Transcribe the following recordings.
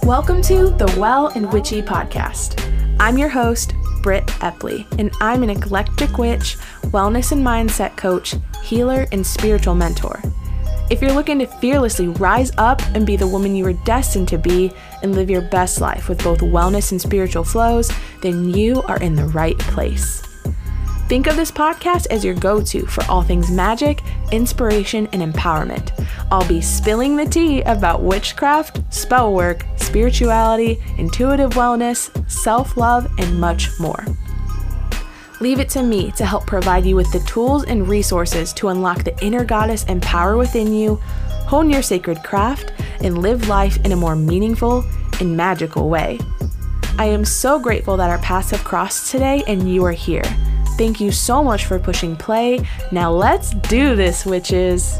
Welcome to the Well and Witchy podcast. I'm your host, Britt Epley, and I'm an eclectic witch, wellness and mindset coach, healer, and spiritual mentor. If you're looking to fearlessly rise up and be the woman you were destined to be and live your best life with both wellness and spiritual flows, then you are in the right place. Think of this podcast as your go-to for all things magic, inspiration, and empowerment. I'll be spilling the tea about witchcraft, spell work, spirituality, intuitive wellness, self-love, and much more. Leave it to me to help provide you with the tools and resources to unlock the inner goddess and power within you, hone your sacred craft, and live life in a more meaningful and magical way. I am so grateful that our paths have crossed today and you are here. Thank you so much for pushing play. Now let's do this, witches.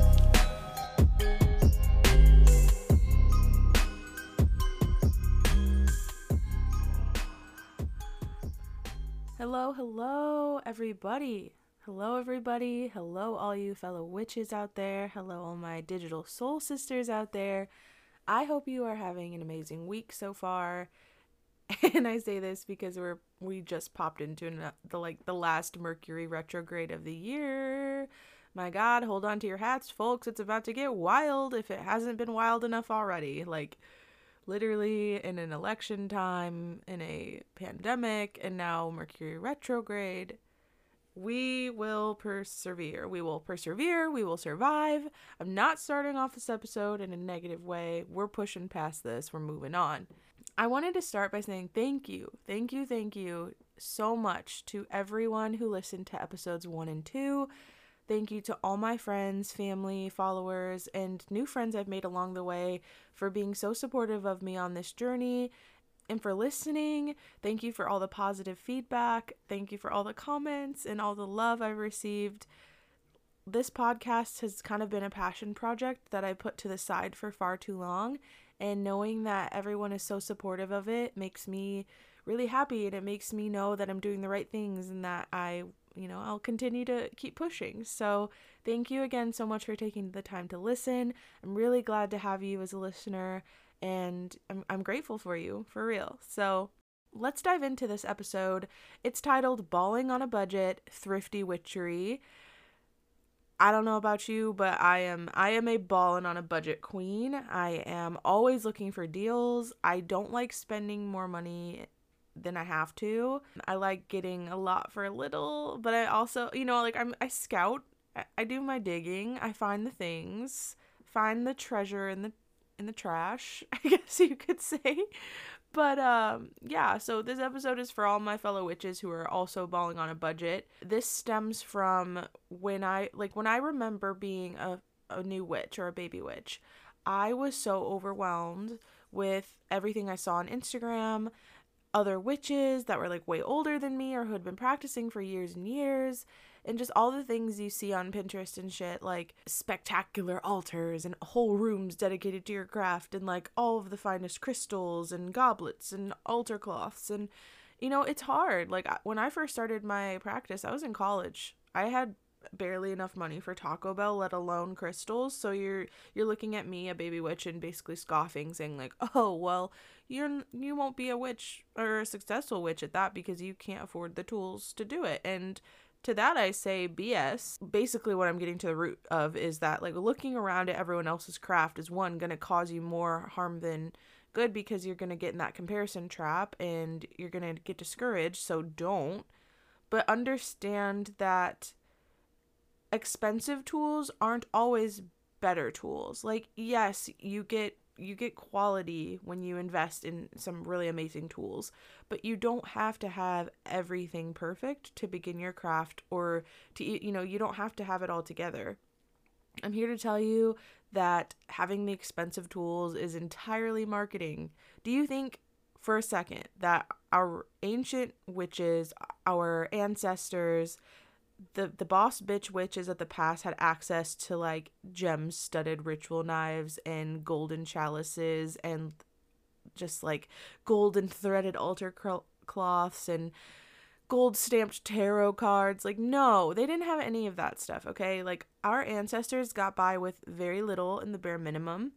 Hello, everybody. Hello, everybody. Hello, all you fellow witches out there. Hello, all my digital soul sisters out there. I hope you are having an amazing week so far. And I say this because we just popped into the last Mercury retrograde of the year. My God, hold on to your hats, folks. It's about to get wild if it hasn't been wild enough already. Like, literally in an election time, in a pandemic, and now Mercury retrograde. We will persevere. We will persevere. We will survive. I'm not starting off this episode in a negative way. We're pushing past this. We're moving on. I wanted to start by saying thank you so much to everyone who listened to episodes 1 and 2. Thank you to all my friends, family, followers, and new friends I've made along the way for being so supportive of me on this journey and for listening. Thank you for all the positive feedback. Thank you for all the comments and all the love I've received. This podcast has kind of been a passion project that I put to the side for far too long. And knowing that everyone is so supportive of it makes me really happy, and it makes me know that I'm doing the right things and that I'll continue to keep pushing. So thank you again so much for taking the time to listen. I'm really glad to have you as a listener, and I'm grateful for you, for real. So let's dive into this episode. It's titled Balling on a Budget, Thrifty Witchery. I don't know about you, but I am a ballin' on a budget queen. I am always looking for deals. I don't like spending more money than I have to. I like getting a lot for a little, but I also, I scout. I do my digging. I find the things, find the treasure in the trash, I guess you could say. But so this episode is for all my fellow witches who are also balling on a budget. This stems from when I remember being a new witch or a baby witch. I was so overwhelmed with everything I saw on Instagram, other witches that were like way older than me or who had been practicing for years and years, and just all the things you see on Pinterest and shit, like spectacular altars and whole rooms dedicated to your craft and like all of the finest crystals and goblets and altar cloths. And, it's hard. Like when I first started my practice, I was in college. I had barely enough money for Taco Bell, let alone crystals. So you're looking at me, a baby witch, and basically scoffing, saying like, oh, well, you won't be a witch or a successful witch at that because you can't afford the tools to do it. And to that I say BS. Basically what I'm getting to the root of is that like looking around at everyone else's craft is going to cause you more harm than good, because you're going to get in that comparison trap and you're going to get discouraged. So don't. But understand that expensive tools aren't always better tools. Like, yes, you get quality when you invest in some really amazing tools, but you don't have to have everything perfect to begin your craft, or to, you don't have to have it all together. I'm here to tell you that having the expensive tools is entirely marketing. Do you think for a second that our ancient witches, our ancestors, the boss bitch witches of the past had access to like gem-studded ritual knives and golden chalices and just like golden threaded altar cloths and gold stamped tarot cards? Like, no, they didn't have any of that stuff, okay? Like, our ancestors got by with very little in the bare minimum.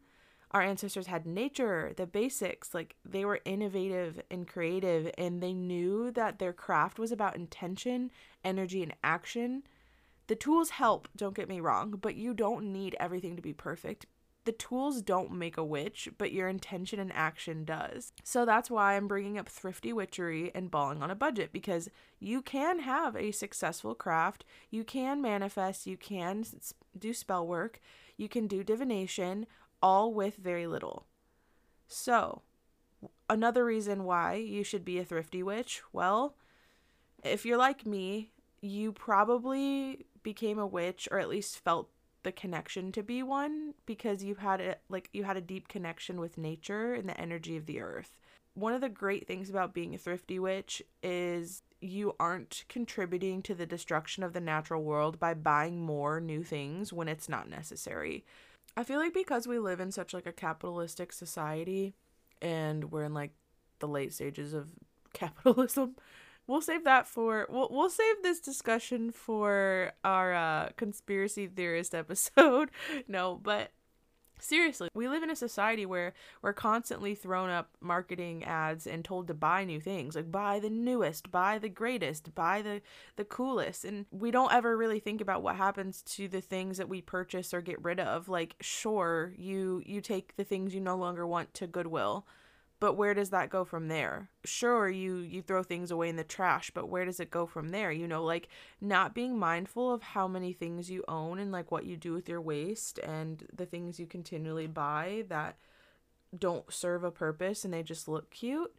Our ancestors had nature, the basics, like they were innovative and creative, and they knew that their craft was about intention, energy, and action. The tools help, don't get me wrong, but you don't need everything to be perfect. The tools don't make a witch, but your intention and action does. So that's why I'm bringing up thrifty witchery and balling on a budget, because you can have a successful craft, you can manifest, you can do spell work, you can do divination, all with very little. So, another reason why you should be a thrifty witch, well, if you're like me, you probably became a witch, or at least felt the connection to be one, because you had a deep connection with nature and the energy of the earth. One of the great things about being a thrifty witch is you aren't contributing to the destruction of the natural world by buying more new things when it's not necessary. I feel like because we live in such like a capitalistic society, and we're in like the late stages of capitalism, we'll save this discussion for our conspiracy theorist episode. No, but seriously, we live in a society where we're constantly thrown up marketing ads and told to buy new things, like buy the newest, buy the greatest, buy the coolest. And we don't ever really think about what happens to the things that we purchase or get rid of. Like, sure, you take the things you no longer want to Goodwill, but where does that go from there? Sure, you throw things away in the trash, but where does it go from there? Like not being mindful of how many things you own and like what you do with your waste, and the things you continually buy that don't serve a purpose and they just look cute.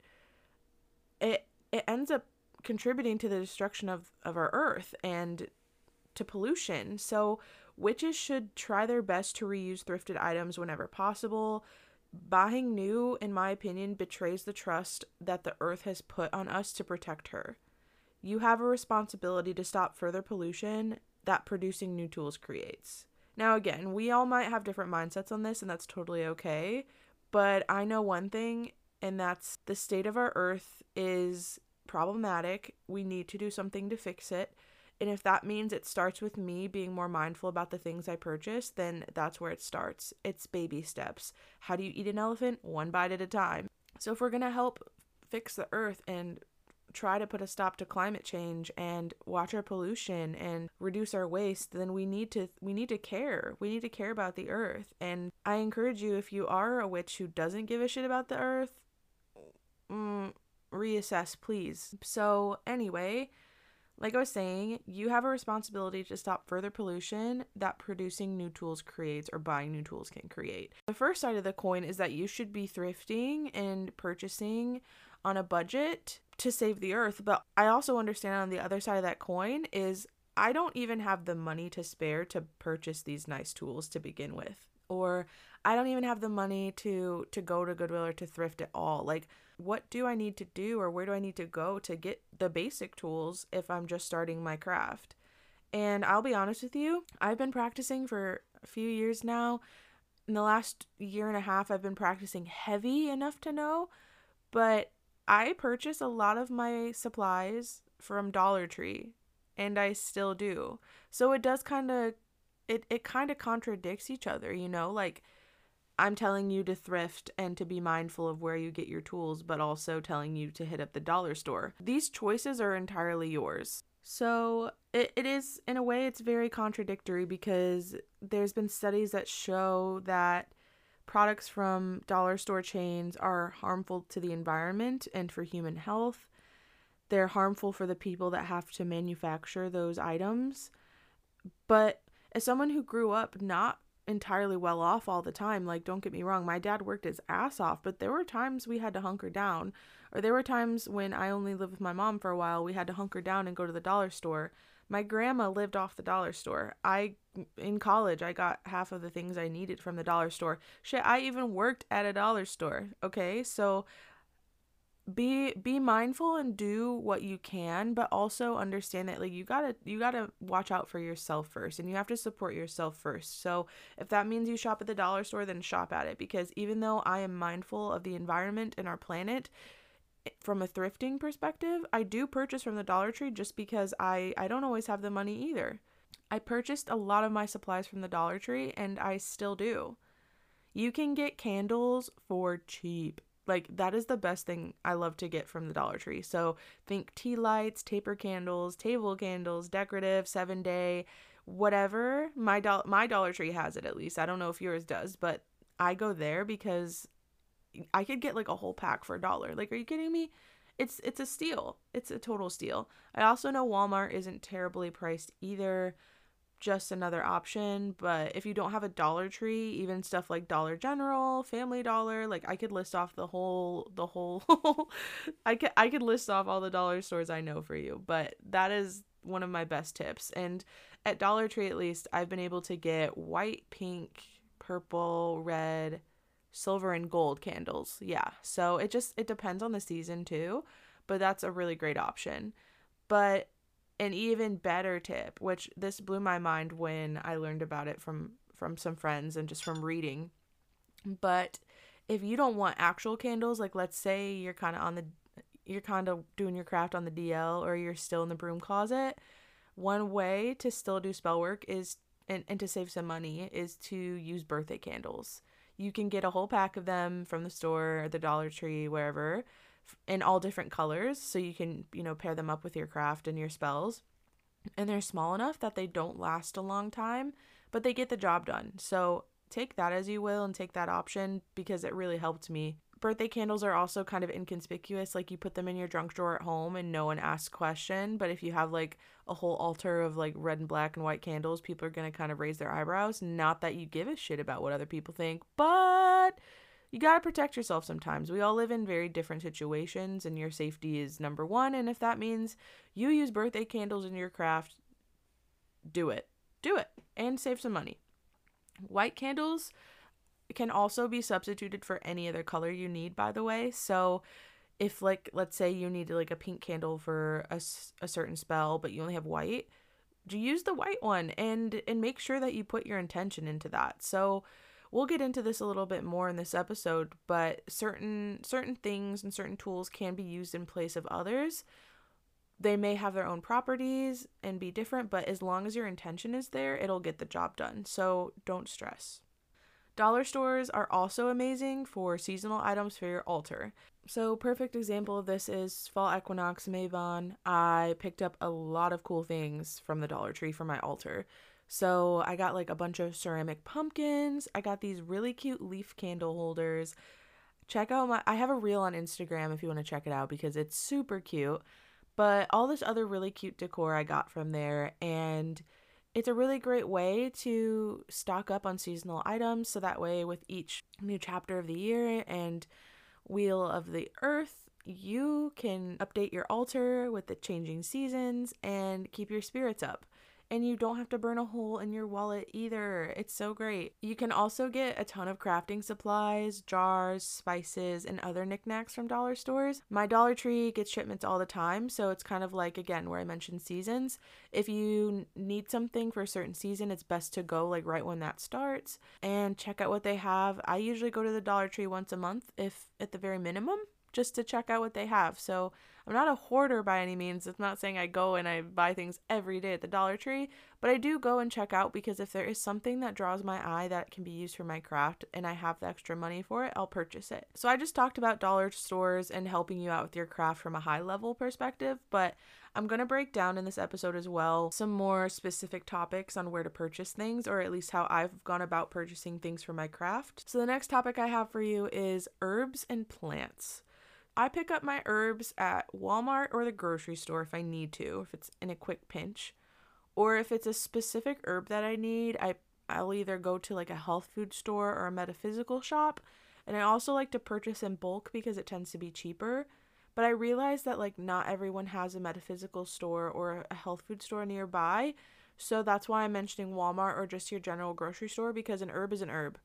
It ends up contributing to the destruction of our earth and to pollution. So witches should try their best to reuse thrifted items whenever possible. Buying new, in my opinion, betrays the trust that the earth has put on us to protect her. You have a responsibility to stop further pollution that producing new tools creates. Now, again, we all might have different mindsets on this, and that's totally okay. But I know one thing, and that's the state of our earth is problematic. We need to do something to fix it. And if that means it starts with me being more mindful about the things I purchase, then that's where it starts. It's baby steps. How do you eat an elephant? One bite at a time. So if we're going to help fix the earth and try to put a stop to climate change and watch our pollution and reduce our waste, then we need to care. We need to care about the earth. And I encourage you, if you are a witch who doesn't give a shit about the earth, reassess, please. So anyway, like I was saying, you have a responsibility to stop further pollution that producing new tools creates, or buying new tools can create. The first side of the coin is that you should be thrifting and purchasing on a budget to save the earth. But I also understand on the other side of that coin is I don't even have the money to spare to purchase these nice tools to begin with. Or I don't even have the money to go to Goodwill or to thrift at all. Like, what do I need to do, or where do I need to go to get the basic tools if I'm just starting my craft? And I'll be honest with you, I've been practicing for a few years now. In the last year and a half, I've been practicing heavy enough to know, but I purchase a lot of my supplies from Dollar Tree, and I still do. So it does kind of, it kind of contradicts each other, like I'm telling you to thrift and to be mindful of where you get your tools, but also telling you to hit up the dollar store. These choices are entirely yours. So it is, in a way, it's very contradictory, because there's been studies that show that products from dollar store chains are harmful to the environment and for human health. They're harmful for the people that have to manufacture those items. But as someone who grew up not entirely well off all the time, like, don't get me wrong, my dad worked his ass off, but there were times we had to hunker down, or there were times when I only lived with my mom for a while, we had to hunker down and go to the dollar store. My grandma lived off the dollar store. In college, I got half of the things I needed from the dollar store. Shit, I even worked at a dollar store. Okay, so be mindful and do what you can, but also understand that, like, you gotta watch out for yourself first, and you have to support yourself first. So if that means you shop at the dollar store, then shop at it, because even though I am mindful of the environment and our planet from a thrifting perspective, I do purchase from the Dollar Tree, just because I don't always have the money either. I purchased a lot of my supplies from the Dollar Tree, and I still do. You can get candles for cheap. Like, that is the best thing I love to get from the Dollar Tree. So think tea lights, taper candles, table candles, decorative, 7-day, whatever. My Dollar Tree has it, at least. I don't know if yours does, but I go there because I could get like a whole pack for $1. Like, are you kidding me? It's a steal. It's a total steal. I also know Walmart isn't terribly priced either, just another option. But if you don't have a Dollar Tree, even stuff like Dollar General, Family Dollar, like I could list off the whole I could list off all the dollar stores I know for you. But that is one of my best tips. And at Dollar Tree, at least, I've been able to get white, pink, purple, red, silver, and gold candles. Yeah. So it depends on the season too, but that's a really great option. But an even better tip, which this blew my mind when I learned about it from some friends and just from reading. But if you don't want actual candles, like let's say you're kind of doing your craft on the DL, or you're still in the broom closet, one way to still do spell work is and to save some money is to use birthday candles. You can get a whole pack of them from the store or the Dollar Tree, wherever, in all different colors, so you can, pair them up with your craft and your spells. And they're small enough that they don't last a long time, but they get the job done. So take that as you will and take that option, because it really helped me. Birthday candles are also kind of inconspicuous. Like, you put them in your junk drawer at home and no one asks question. But if you have like a whole altar of like red and black and white candles, people are going to kind of raise their eyebrows. Not that you give a shit about what other people think, but you got to protect yourself sometimes. We all live in very different situations, and your safety is number one. And if that means you use birthday candles in your craft, do it. Do it and save some money. White candles can also be substituted for any other color you need, by the way. So if, like, let's say you need like a pink candle for a certain spell, but you only have white, use the white one and make sure that you put your intention into that. So we'll get into this a little bit more in this episode, but certain things and certain tools can be used in place of others. They may have their own properties and be different, but as long as your intention is there, it'll get the job done. So don't stress. Dollar stores are also amazing for seasonal items for your altar. So perfect example of this is Fall Equinox Mavon. I picked up a lot of cool things from the Dollar Tree for my altar. So I got like a bunch of ceramic pumpkins. I got these really cute leaf candle holders. Check out I have a reel on Instagram if you want to check it out, because it's super cute. But all this other really cute decor I got from there, and it's a really great way to stock up on seasonal items, so that way with each new chapter of the year and Wheel of the Earth, you can update your altar with the changing seasons and keep your spirits up. And you don't have to burn a hole in your wallet either. It's so great. You can also get a ton of crafting supplies, jars, spices, and other knickknacks from dollar stores. My Dollar Tree gets shipments all the time, so it's kind of like, again, where I mentioned seasons. If you need something for a certain season, it's best to go like right when that starts and check out what they have. I usually go to the Dollar Tree once a month, if at the very minimum, just to check out what they have. So I'm not a hoarder by any means. It's not saying I go and I buy things every day at the Dollar Tree, but I do go and check out, because if there is something that draws my eye that can be used for my craft and I have the extra money for it, I'll purchase it. So I just talked about dollar stores and helping you out with your craft from a high level perspective, but I'm going to break down in this episode as well some more specific topics on where to purchase things, or at least how I've gone about purchasing things for my craft. So the next topic I have for you is herbs and plants. I pick up my herbs at Walmart or the grocery store if I need to, if it's in a quick pinch. Or if it's a specific herb that I need, I'll either go to like a health food store or a metaphysical shop. And I also like to purchase in bulk because it tends to be cheaper. But I realize that like not everyone has a metaphysical store or a health food store nearby. So that's why I'm mentioning Walmart or just your general grocery store, because an herb is an herb.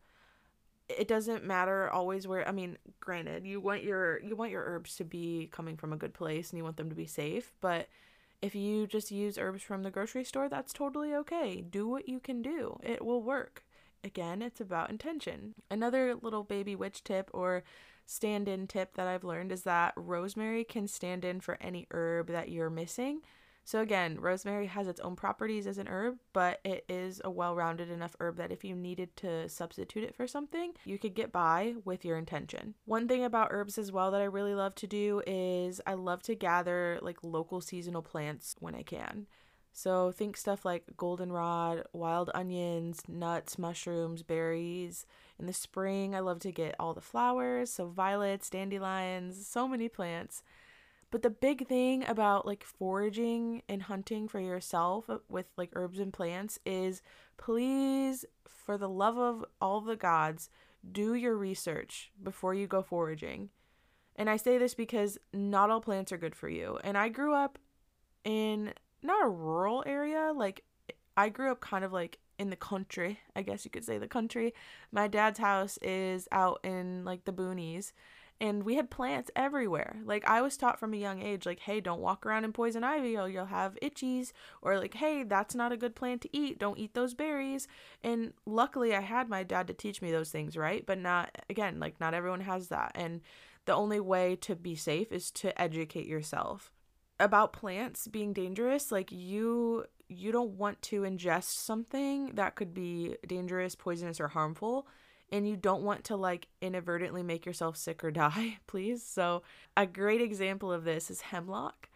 It doesn't matter always where, I mean, granted, you want your herbs to be coming from a good place and you want them to be safe, but if you just use herbs from the grocery store, that's totally okay. Do what you can do. It will work. Again, it's about intention. Another little baby witch tip or stand-in tip that I've learned is that rosemary can stand in for any herb that you're missing. So again, rosemary has its own properties as an herb, but it is a well-rounded enough herb that if you needed to substitute it for something, you could get by with your intention. One thing about herbs as well that I really love to do is I love to gather like local seasonal plants when I can. So think stuff like goldenrod, wild onions, nuts, mushrooms, berries. In the spring, I love to get all the flowers, so violets, dandelions, so many plants. But the big thing about like foraging and hunting for yourself with like herbs and plants is, please, for the love of all the gods, do your research before you go foraging. And I say this because not all plants are good for you. And I grew up in not a rural area, like I grew up kind of like in the country, I guess you could say the country. My dad's house is out in like the boonies, and we had plants everywhere. Like I was taught from a young age, like, hey, don't walk around in poison ivy or you'll have itchies, or like, hey, that's not a good plant to eat, don't eat those berries. And luckily I had my dad to teach me those things, right? But not, again, like not everyone has that, and the only way to be safe is to educate yourself about plants being dangerous. Like you don't want to ingest something that could be dangerous, poisonous, or harmful, and you don't want to like inadvertently make yourself sick or die, please. So a great example of this is hemlock,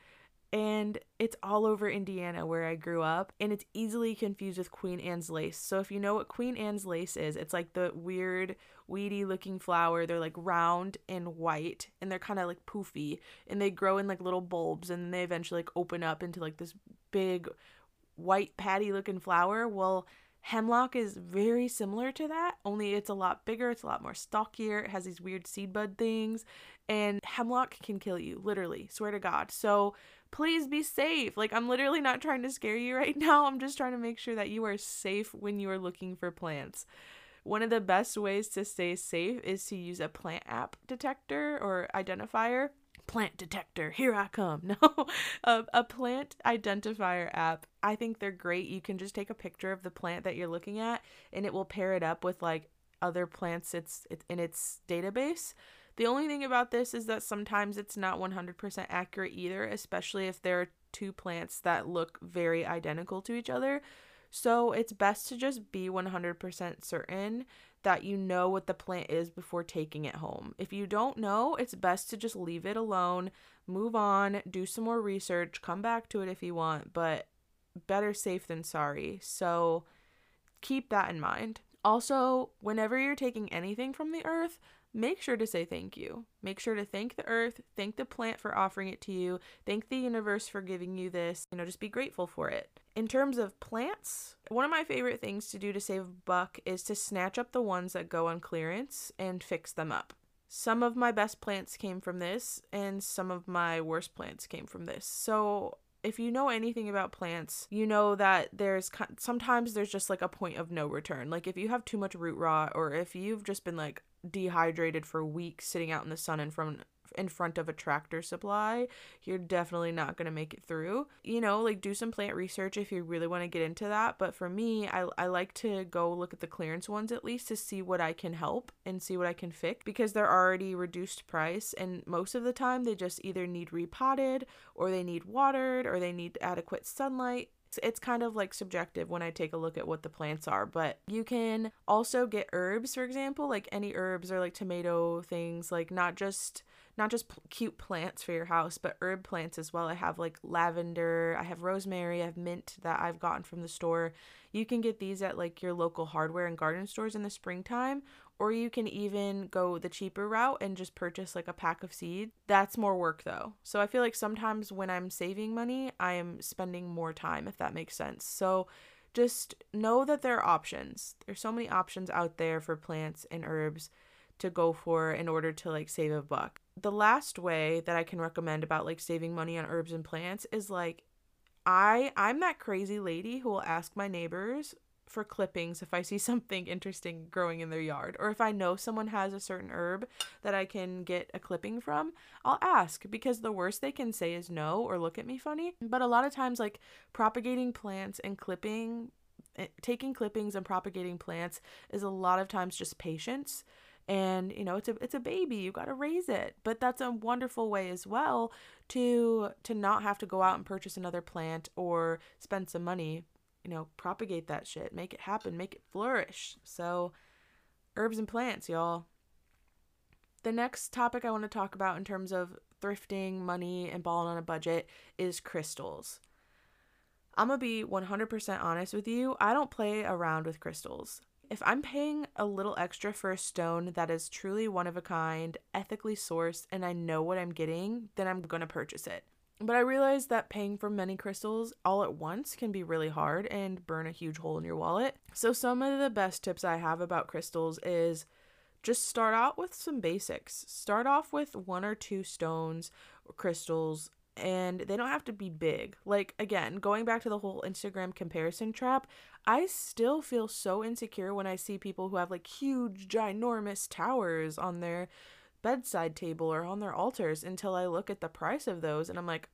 and it's all over Indiana where I grew up, and it's easily confused with Queen Anne's lace. So if you know what Queen Anne's lace is, it's like the weird weedy looking flower. They're like round and white, and they're kind of like poofy, and they grow in like little bulbs, and then they eventually like open up into like this big white patty looking flower. Well, hemlock is very similar to that, only it's a lot bigger, it's a lot more stockier, it has these weird seed bud things, and hemlock can kill you, literally, swear to God. So please be safe. Like, I'm literally not trying to scare you right now, I'm just trying to make sure that you are safe when you are looking for plants. One of the best ways to stay safe is to use a plant app detector or identifier. Plant detector, here I come. No, a plant identifier app. I think they're great. You can just take a picture of the plant that you're looking at, and it will pair it up with like other plants it's in its database. The only thing about this is that sometimes it's not 100% accurate either, especially if there are two plants that look very identical to each other. So it's best to just be 100% certain that you know what the plant is before taking it home. If you don't know, it's best to just leave it alone, move on, do some more research, come back to it if you want, but better safe than sorry. So keep that in mind. Also, whenever you're taking anything from the earth, make sure to say thank you. Make sure to thank the earth, thank the plant for offering it to you, thank the universe for giving you this, just be grateful for it. In terms of plants, one of my favorite things to do to save a buck is to snatch up the ones that go on clearance and fix them up. Some of my best plants came from this, and some of my worst plants came from this. So if you know anything about plants, you know that sometimes there's just like a point of no return. Like if you have too much root rot, or if you've just been like dehydrated for weeks sitting out in the sun in front of a Tractor Supply, you're definitely not going to make it through. Like do some plant research if you really want to get into that. But for me, I like to go look at the clearance ones at least to see what I can help and see what I can fix, because they're already reduced price, and most of the time they just either need repotted, or they need watered, or they need adequate sunlight. It's kind of like subjective when I take a look at what the plants are, but you can also get herbs, for example, like any herbs or like tomato things, like not just cute plants for your house, but herb plants as well. I have like lavender, I have rosemary, I have mint that I've gotten from the store. You can get these at like your local hardware and garden stores in the springtime, or you can even go the cheaper route and just purchase like a pack of seeds. That's more work though. So I feel like sometimes when I'm saving money, I am spending more time, if that makes sense. So just know that there are options. There's so many options out there for plants and herbs to go for in order to like save a buck. The last way that I can recommend about like saving money on herbs and plants is like I'm that crazy lady who will ask my neighbors for clippings if I see something interesting growing in their yard, or if I know someone has a certain herb that I can get a clipping from, I'll ask, because the worst they can say is no or look at me funny. But a lot of times, like propagating plants and taking clippings and propagating plants is a lot of times just patience. And it's a baby, you got to raise it. But that's a wonderful way as well to not have to go out and purchase another plant or spend some money. Propagate that shit, make it happen, make it flourish. So herbs and plants, y'all. The next topic I want to talk about in terms of thrifting, money, and balling on a budget is crystals. I'm going to be 100% honest with you. I don't play around with crystals. If I'm paying a little extra for a stone that is truly one of a kind, ethically sourced, and I know what I'm getting, then I'm going to purchase it. But I realize that paying for many crystals all at once can be really hard and burn a huge hole in your wallet. So some of the best tips I have about crystals is just start out with some basics. Start off with 1 or 2 stones or crystals, and they don't have to be big. Like, again, going back to the whole Instagram comparison trap, I still feel so insecure when I see people who have like huge, ginormous towers on their bedside table or on their altars until I look at the price of those and I'm like,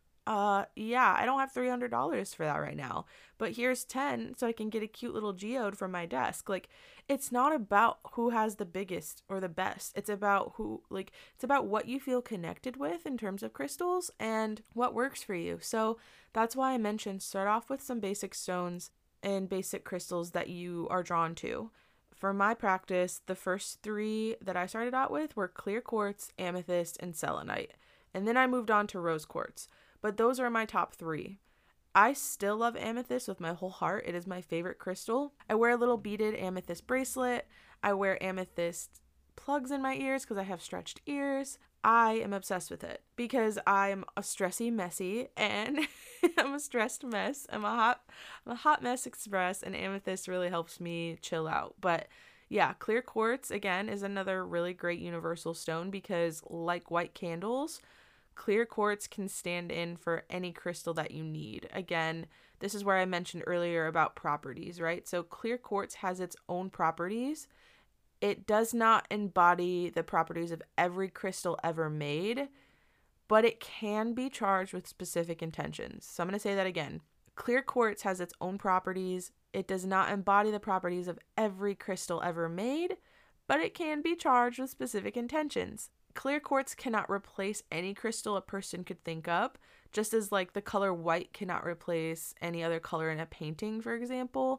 yeah, I don't have $300 for that right now, but here's 10 so I can get a cute little geode from my desk. Like, it's not about who has the biggest or the best. It's about it's about what you feel connected with in terms of crystals and what works for you. So that's why I mentioned start off with some basic stones and basic crystals that you are drawn to. For my practice, the first 3 that I started out with were clear quartz, amethyst, and selenite. And then I moved on to rose quartz. But those are my top 3. I still love amethyst with my whole heart. It is my favorite crystal. I wear a little beaded amethyst bracelet. I wear amethyst plugs in my ears because I have stretched ears. I am obsessed with it because I'm a stressy messy and I'm a stressed mess. I'm a hot mess express, and amethyst really helps me chill out. But yeah, clear quartz again is another really great universal stone because, like white candles, clear quartz can stand in for any crystal that you need. Again, this is where I mentioned earlier about properties, right? So clear quartz has its own properties. It does not embody the properties of every crystal ever made, but it can be charged with specific intentions. So I'm going to say that again. Clear quartz has its own properties. It does not embody the properties of every crystal ever made, but it can be charged with specific intentions. Clear quartz cannot replace any crystal a person could think up, just as like the color white cannot replace any other color in a painting, for example,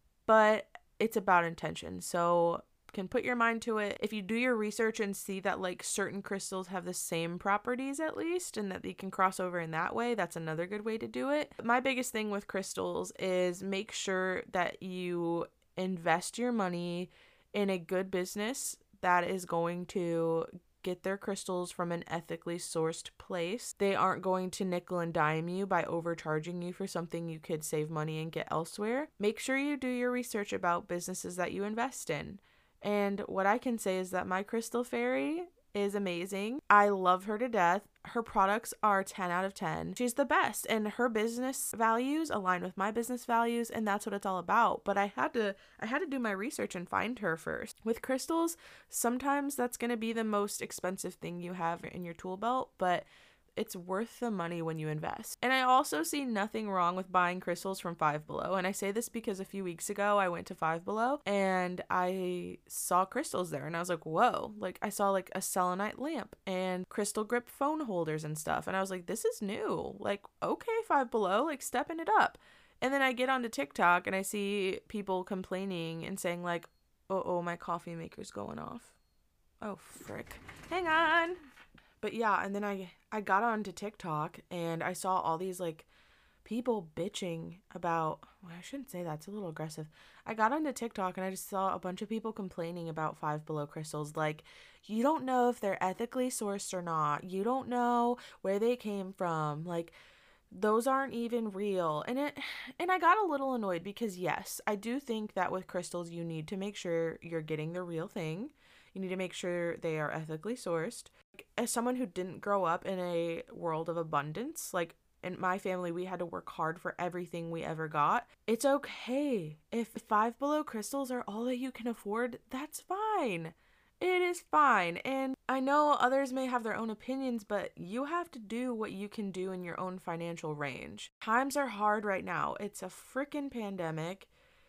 but it's about intention. So can put your mind to it. If you do your research and see that like certain crystals have the same properties at least and that they can cross over in that way, that's another good way to do it. My biggest thing with crystals is make sure that you invest your money in a good business that is going to get their crystals from an ethically sourced place. They aren't going to nickel and dime you by overcharging you for something you could save money and get elsewhere. Make sure you do your research about businesses that you invest in. And what I can say is that my crystal fairy is amazing. I love her to death. Her products are 10 out of 10. She's the best, and her business values align with my business values, and that's what it's all about. But I had to do my research and find her first. With crystals, sometimes that's going to be the most expensive thing you have in your tool belt, but it's worth the money when you invest. And I also see nothing wrong with buying crystals from Five Below. And I say this because a few weeks ago I went to Five Below and I saw crystals there and I was like, whoa, like I saw like a selenite lamp and crystal grip phone holders and stuff. And I was like, this is new. Like, okay, Five Below, like stepping it up. And then I get onto TikTok and I see people complaining and saying like, oh, my coffee maker's going off. Oh, frick. Hang on. But yeah, and then I got onto TikTok and I saw all these like people bitching about, well, I shouldn't say that, it's a little aggressive. I got onto TikTok and I just saw a bunch of people complaining about Five Below crystals. Like, you don't know if they're ethically sourced or not. You don't know where they came from. Like, those aren't even real. And I got a little annoyed because yes, I do think that with crystals you need to make sure you're getting the real thing. You need to make sure they are ethically sourced. As someone who didn't grow up in a world of abundance, like in my family, we had to work hard for everything we ever got. It's okay. If Five Below crystals are all that you can afford, that's fine. It is fine. And I know others may have their own opinions, but you have to do what you can do in your own financial range. Times are hard right now. It's a freaking pandemic.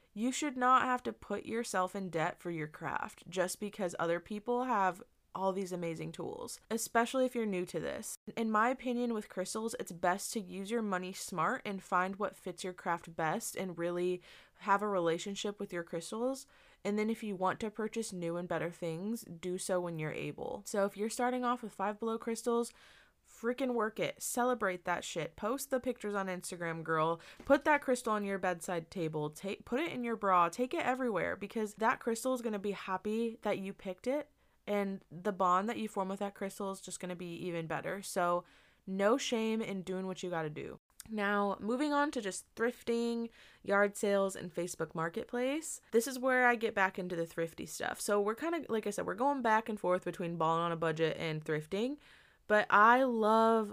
You should not have to put yourself in debt for your craft just because other people have all these amazing tools, especially if you're new to this. In my opinion, with crystals, it's best to use your money smart and find what fits your craft best and really have a relationship with your crystals. And then if you want to purchase new and better things, do so when you're able. So if you're starting off with Five Below crystals, freaking work it. Celebrate that shit. Post the pictures on Instagram, girl. Put that crystal on your bedside table. Put it in your bra. Take it everywhere, because that crystal is going to be happy that you picked it, and the bond that you form with that crystal is just going to be even better. So no shame in doing what you got to do. Now, moving on to just thrifting, yard sales, and Facebook Marketplace. This is where I get back into the thrifty stuff. So we're kind of, like I said, we're going back and forth between balling on a budget and thrifting. But I love,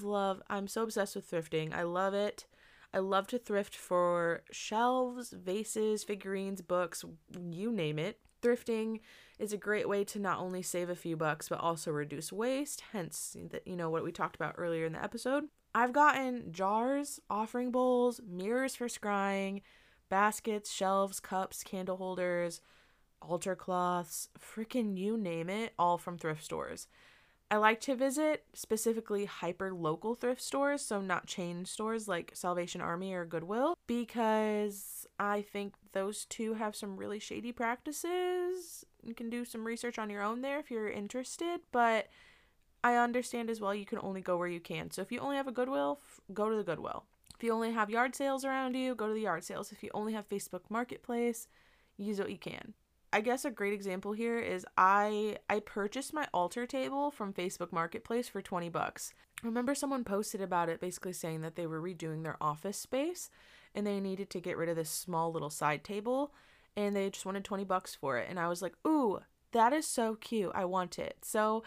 I'm so obsessed with thrifting. I love it. I love to thrift for shelves, vases, figurines, books, you name it. Thrifting is a great way to not only save a few bucks, but also reduce waste, hence, what we talked about earlier in the episode. I've gotten jars, offering bowls, mirrors for scrying, baskets, shelves, cups, candle holders, altar cloths, freaking you name it, all from thrift stores. I like to visit specifically hyper-local thrift stores, so not chain stores like Salvation Army or Goodwill, because I think those two have some really shady practices. You can do some research on your own there if you're interested, but I understand as well you can only go where you can. So if you only have a Goodwill, go to the Goodwill. If you only have yard sales around you, go to the yard sales. If you only have Facebook Marketplace, use what you can. I guess a great example here is I purchased my altar table from Facebook Marketplace for $20. I remember someone posted about it, basically saying that they were redoing their office space and they needed to get rid of this small little side table and they just wanted $20 for it. And I was like, ooh, that is so cute. I want it. So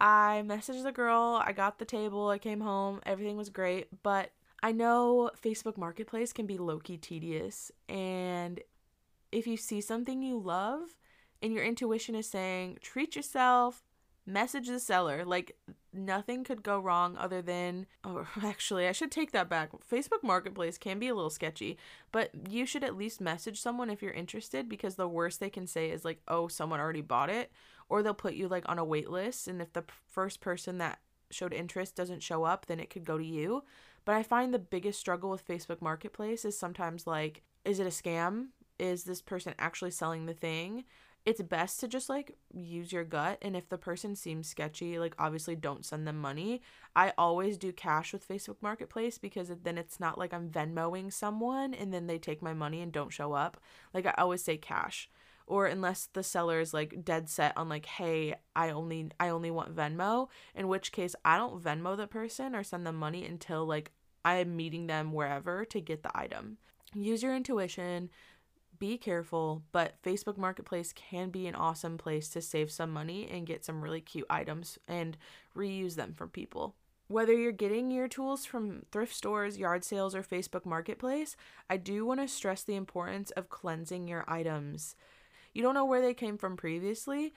I messaged the girl. I got the table. I came home. Everything was great. But I know Facebook Marketplace can be low-key tedious, and if you see something you love and your intuition is saying, treat yourself, message the seller. Like, nothing could go wrong other than, actually, I should take that back. Facebook Marketplace can be a little sketchy, but you should at least message someone if you're interested, because the worst they can say is like, oh, someone already bought it, or they'll put you like on a wait list. And if the first person that showed interest doesn't show up, then it could go to you. But I find the biggest struggle with Facebook Marketplace is sometimes like, is it a scam? Is this person actually selling the thing? It's best to just like use your gut. And if the person seems sketchy, like obviously don't send them money. I always do cash with Facebook Marketplace, because then it's not like I'm Venmoing someone and then they take my money and don't show up. Like, I always say cash. Or unless the seller is like dead set on like, hey, I only want Venmo, in which case I don't Venmo the person or send them money until like I'm meeting them wherever to get the item. Use your intuition. Be careful, but Facebook Marketplace can be an awesome place to save some money and get some really cute items and reuse them for people. Whether you're getting your tools from thrift stores, yard sales, or Facebook Marketplace, I do want to stress the importance of cleansing your items. You don't know where they came from previously,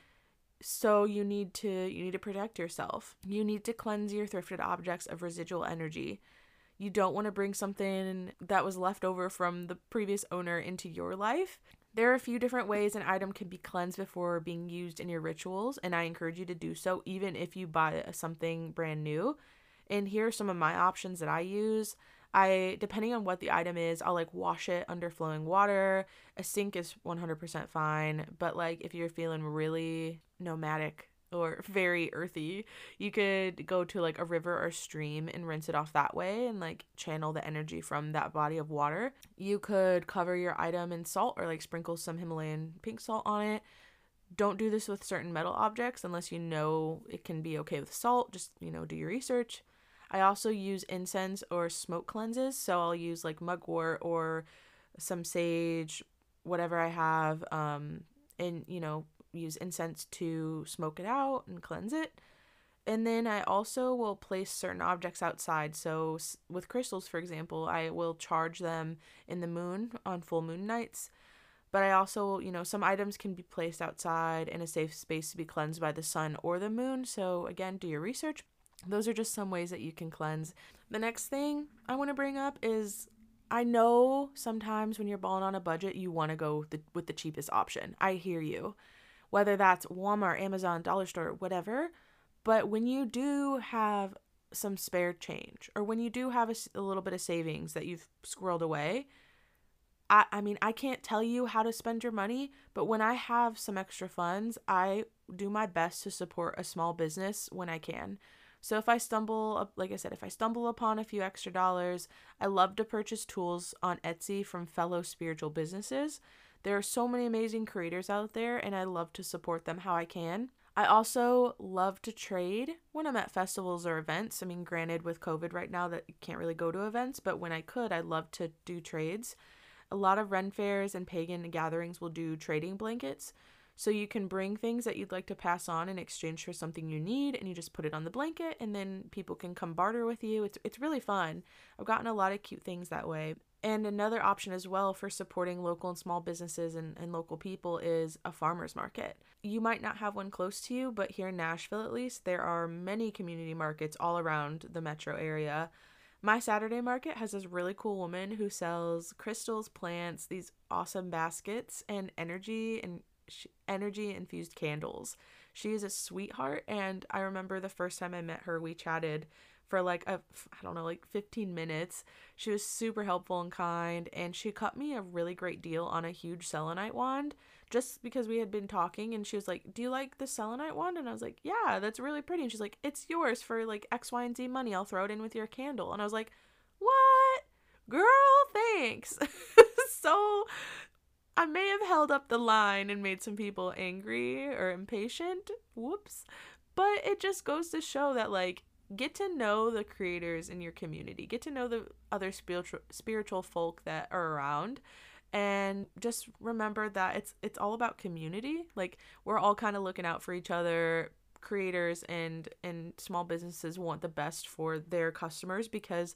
so you need to protect yourself. You need to cleanse your thrifted objects of residual energy. You don't want to bring something that was left over from the previous owner into your life. There are a few different ways an item can be cleansed before being used in your rituals, and I encourage you to do so even if you buy something brand new. And here are some of my options that I use. Depending on what the item is, I'll like wash it under flowing water. A sink is 100% fine, but like if you're feeling really nomadic or very earthy, you could go to like a river or stream and rinse it off that way and like channel the energy from that body of water. You could cover your item in salt or like sprinkle some Himalayan pink salt on it. Don't do this with certain metal objects unless you know it can be okay with salt. Just, do your research. I also use incense or smoke cleanses, so I'll use like mugwort or some sage, whatever I have, and use incense to smoke it out and cleanse it. And then I also will place certain objects outside. So with crystals, for example, I will charge them in the moon on full moon nights. But I also, some items can be placed outside in a safe space to be cleansed by the sun or the moon. So again, do your research. Those are just some ways that you can cleanse. The next thing I want to bring up is I know sometimes when you're balling on a budget, you want to go with the cheapest option. I hear you. Whether that's Walmart, Amazon, Dollar Store, whatever. But when you do have some spare change, or when you do have a little bit of savings that you've squirreled away, I mean, I can't tell you how to spend your money, but when I have some extra funds, I do my best to support a small business when I can. So if I stumble, like I said, if I stumble upon a few extra dollars, I love to purchase tools on Etsy from fellow spiritual businesses. There are so many amazing creators out there, and I love to support them how I can. I also love to trade when I'm at festivals or events. I mean, granted, with COVID right now, that you can't really go to events, but when I could, I'd love to do trades. A lot of Ren fairs and pagan gatherings will do trading blankets. So you can bring things that you'd like to pass on in exchange for something you need, and you just put it on the blanket, and then people can come barter with you. It's really fun. I've gotten a lot of cute things that way. And another option as well for supporting local and small businesses and local people is a farmer's market. You might not have one close to you, but here in Nashville at least, there are many community markets all around the metro area. My Saturday market has this really cool woman who sells crystals, plants, these awesome baskets, and energy infused candles. She is a sweetheart, and I remember the first time I met her, we chatted for like 15 minutes. She was super helpful and kind, and she cut me a really great deal on a huge selenite wand just because we had been talking, and she was like, "Do you like the selenite wand?" And I was like, "Yeah, that's really pretty." And she's like, "It's yours for like X, Y, and Z money. I'll throw it in with your candle." And I was like, "What? Girl, thanks." So I may have held up the line and made some people angry or impatient. Whoops. But it just goes to show that, like, get to know the creators in your community. Get to know the other spiritual folk that are around. And just remember that it's all about community. Like, we're all kind of looking out for each other. Creators and small businesses want the best for their customers because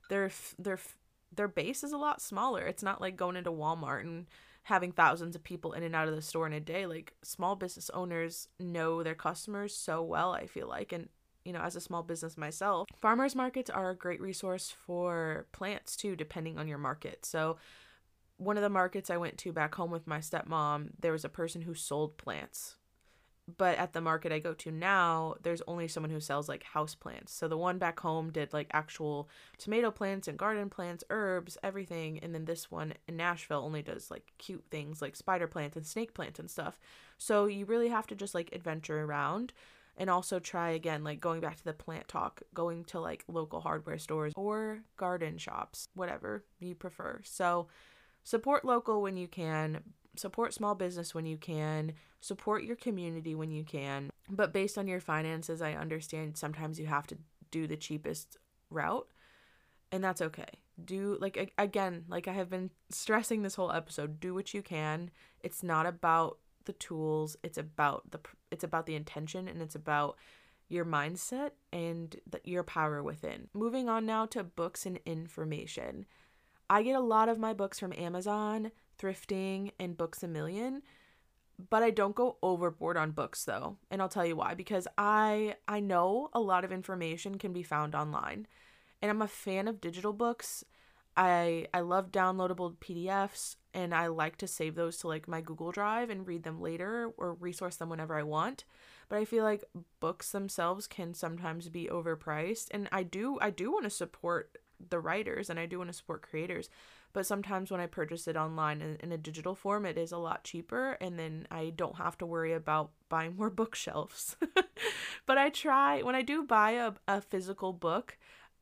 their base is a lot smaller. It's not like going into Walmart and having thousands of people in and out of the store in a day. Like, small business owners know their customers so well, I feel like. And as a small business myself, farmers markets are a great resource for plants too, depending on your market. So one of the markets I went to back home with my stepmom, there was a person who sold plants. But at the market I go to now, there's only someone who sells like house plants. So the one back home did like actual tomato plants and garden plants, herbs, everything. And then this one in Nashville only does like cute things like spider plants and snake plants and stuff. So you really have to just like adventure around and also try again, like going back to the plant talk, going to like local hardware stores or garden shops, whatever you prefer. So support local when you can. Support small business when you can, support your community when you can, but based on your finances, I understand sometimes you have to do the cheapest route, and that's okay. Do, like, again, like I have been stressing this whole episode, do what you can. It's not about the tools, it's about the intention, and it's about your mindset and your power within. Moving on now to books and information. I get a lot of my books from Amazon, thrifting, and Books A Million, but I don't go overboard on books though, and I'll tell you why. Because I know a lot of information can be found online, and I'm a fan of digital books. I love downloadable PDFs, and I like to save those to like my Google Drive and read them later or resource them whenever I want. But I feel like books themselves can sometimes be overpriced, and I do want to support the writers, and I do want to support creators, but sometimes when I purchase it online in a digital form, it is a lot cheaper, and then I don't have to worry about buying more bookshelves. But I try, when I do buy a physical book,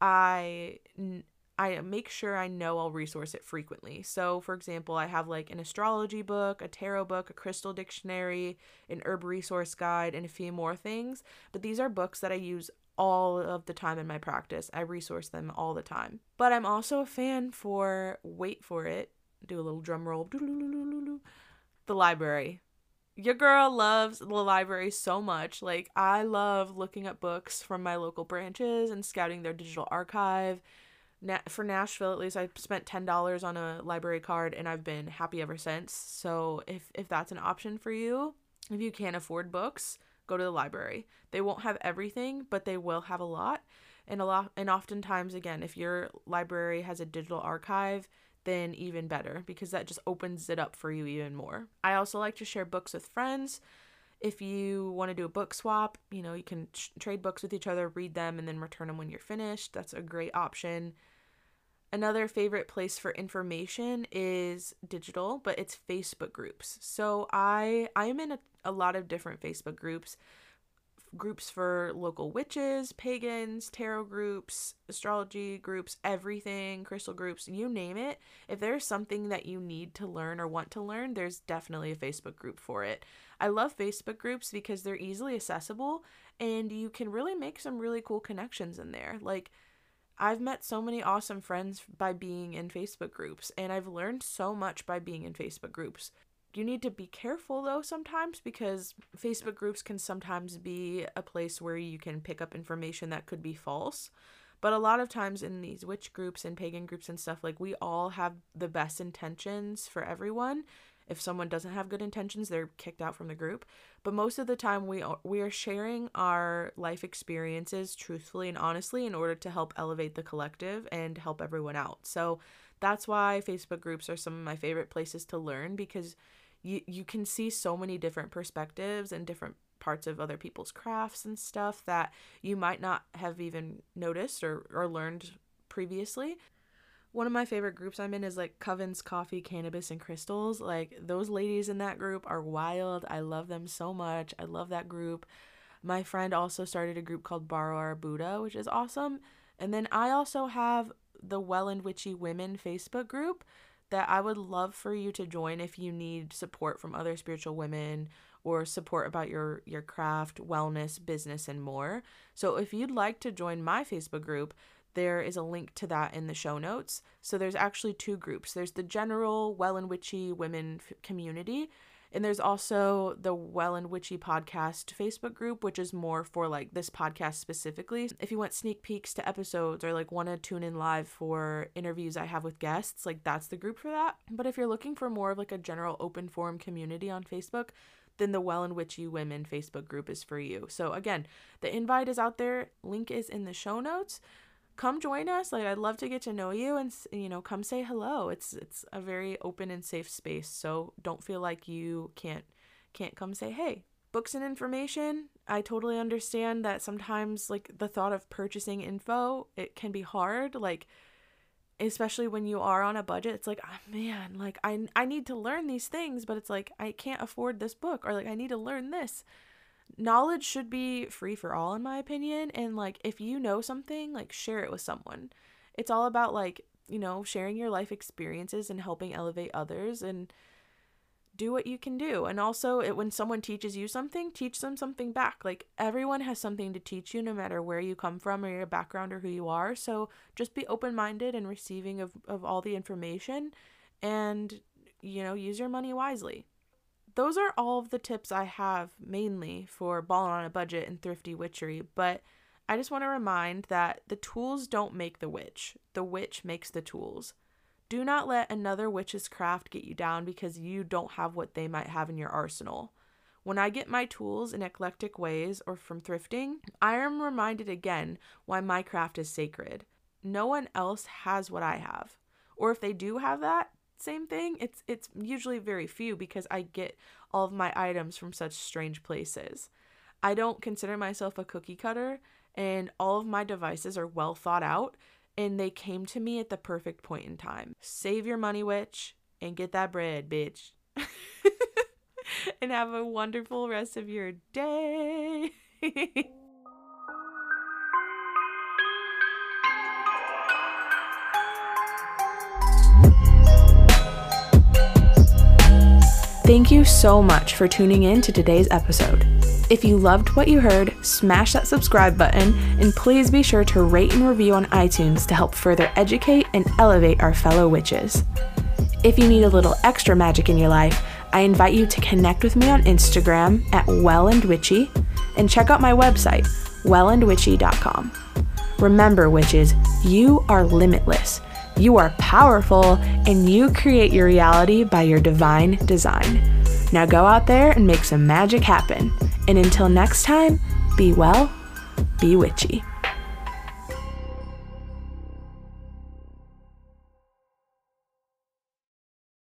I make sure I know I'll resource it frequently. So for example, I have like an astrology book, a tarot book, a crystal dictionary, an herb resource guide, and a few more things, but these are books that I use all of the time in my practice. I resource them all the time. But I'm also a fan for, wait for it, do a little drum roll, the library. Your girl loves the library so much. Like, I love looking up books from my local branches and scouting their digital archive. For Nashville, at least, I spent $10 on a library card, and I've been happy ever since. So if that's an option for you, if you can't afford books, go to the library. They won't have everything, but they will have a lot. And oftentimes, again, if your library has a digital archive, then even better, because that just opens it up for you even more. I also like to share books with friends. If you want to do a book swap, you can trade books with each other, read them, and then return them when you're finished. That's a great option. Another favorite place for information is digital, but it's Facebook groups. So I am in a lot of different Facebook groups for local witches, pagans, tarot groups, astrology groups, everything, crystal groups, you name it. If there's something that you need to learn or want to learn, there's definitely a Facebook group for it. I love Facebook groups because they're easily accessible and you can really make some really cool connections in there. Like, I've met so many awesome friends by being in Facebook groups, and I've learned so much by being in Facebook groups. You need to be careful though sometimes, because Facebook groups can sometimes be a place where you can pick up information that could be false. But a lot of times in these witch groups and pagan groups and stuff, like, we all have the best intentions for everyone. If someone doesn't have good intentions, they're kicked out from the group. But most of the time we are sharing our life experiences truthfully and honestly in order to help elevate the collective and help everyone out. So that's why Facebook groups are some of my favorite places to learn, because you can see so many different perspectives and different parts of other people's crafts and stuff that you might not have even noticed or learned previously. One of my favorite groups I'm in is like Covens, Coffee, Cannabis, and Crystals. Like, those ladies in that group are wild. I love them so much. I love that group. My friend also started a group called Borrow Our Buddha, which is awesome. And then I also have the Well and Witchy Women Facebook group that I would love for you to join if you need support from other spiritual women or support about your craft, wellness, business, and more. So if you'd like to join my Facebook group, there is a link to that in the show notes. So there's actually two groups. There's the general Well and Witchy Women community, and there's also the Well and Witchy podcast Facebook group, which is more for like this podcast specifically. If you want sneak peeks to episodes or like want to tune in live for interviews I have with guests, like, that's the group for that. But if you're looking for more of like a general open forum community on Facebook, then the Well and Witchy Women Facebook group is for you. So again, the invite is out there. Link is in the show notes. Come join us. Like, I'd love to get to know you and, come say hello. It's a very open and safe space. So don't feel like you can't come say, hey. Books and information. I totally understand that sometimes, like, the thought of purchasing info, it can be hard. Like, especially when you are on a budget, it's like, oh man, like, I need to learn these things, but it's like, I can't afford this book, or like, I need to learn this. Knowledge should be free for all, in my opinion. And like, if you know something, like, share it with someone. It's all about like, sharing your life experiences and helping elevate others, and do what you can do. And also, when someone teaches you something, teach them something back. Like, everyone has something to teach you, no matter where you come from or your background or who you are. So just be open-minded and receiving of all the information, and use your money wisely. Those are all of the tips I have mainly for balling on a budget and thrifty witchery, but I just want to remind that the tools don't make the witch makes the tools. Do not let another witch's craft get you down because you don't have what they might have in your arsenal. When I get my tools in eclectic ways or from thrifting, I am reminded again why my craft is sacred. No one else has what I have. Or if they do have that same thing, it's usually very few, because I get all of my items from such strange places. I don't consider myself a cookie cutter, and all of my devices are well thought out, and they came to me at the perfect point in time. Save your money, witch, and get that bread, bitch. And have a wonderful rest of your day. Thank you so much for tuning in to today's episode. If you loved what you heard, smash that subscribe button, and please be sure to rate and review on iTunes to help further educate and elevate our fellow witches. If you need a little extra magic in your life, I invite you to connect with me on Instagram at wellandwitchy, and check out my website, wellandwitchy.com. Remember, witches, you are limitless. You are powerful, and you create your reality by your divine design. Now go out there and make some magic happen. And until next time, be well, be witchy.